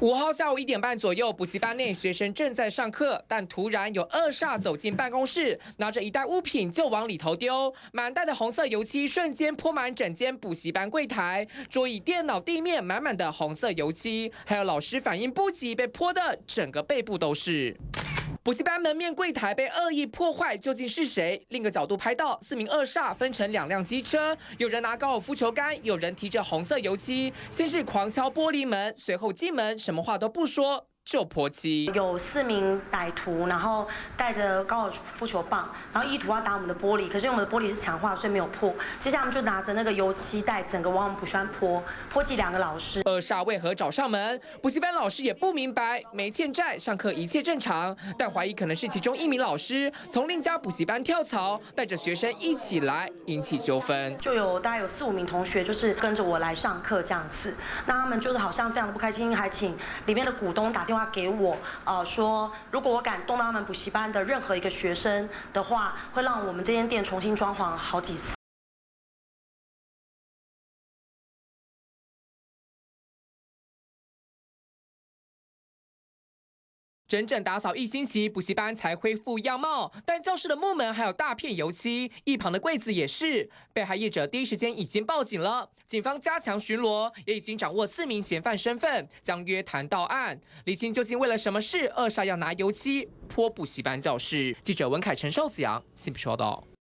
5号下午1点半左右，补习班内学生正在上课，但突然有恶煞走进办公室，拿着一袋物品就往里头丢，满袋的红色油漆瞬间泼满整间补习班柜台、桌椅、电脑、地面，满满的红色油漆，还有老师反应不及，被泼的整个背部都是。补习班门面柜台被恶意破坏，究竟是谁？另一个角度拍到4名恶煞分成2辆机车，有人拿高尔夫球杆，有人提着红色油漆，先是狂敲玻璃门，随后进门，什么话都不说。就泼漆， 有4名歹徒，然后带着高尔夫球棒，然后意图要打我们的玻璃，可是因为我们的玻璃是强化，所以没有破。接下来他们就拿着那个油漆袋，整个往我们补习班泼击2个老师。 恶煞为何找上门？补习班老师也不明白，没欠债，上课一切正常，但怀疑可能是其中1名老师从另家补习班跳槽，带着学生一起来，引起纠纷。 就有大概有4、5名同学就是跟着我来上课这样子，那他们就是好像非常的不开心，还请里面的股东打电话给我，说如果我敢动到他们补习班的任何一个学生的话，会让我们这间店重新装潢好几次。 整整打扫1星期，补习班才恢复样貌，但教室的木门还有大片油漆，一旁的柜子也是。被害业者第一时间已经报警了，警方加强巡逻，也已经掌握4名嫌犯身份，将约谈到案，厘清究竟为了什么事，恶煞要拿油漆泼补习班教室。记者文凯、陈少子阳，新北报道。